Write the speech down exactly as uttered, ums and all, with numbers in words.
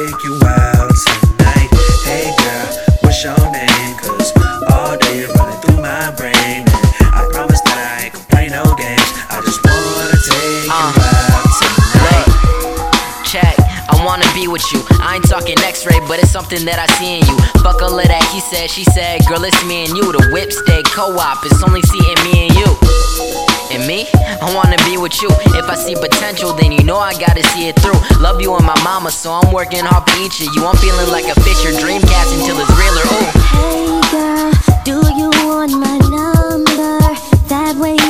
take you out tonight. Hey girl, what's your name? Cause all day you're running through my brain. And I promise that I ain't gon' play no games. I just wanna take uh, you out tonight. Look, check, I wanna be with you. I ain't talking x-ray, but it's something that I see in you. Fuck all of that, he said, she said, girl, it's me and you. The whip stay co-op, it's only seeing me and you. And me, I wanna be with you. If I see potential, then you know I gotta see it through. Love you and my mama, so I'm working hard for each of you. I'm feeling like a Fisher Dreamcast until it's realer. Ooh. Hey girl, do you want my number? That way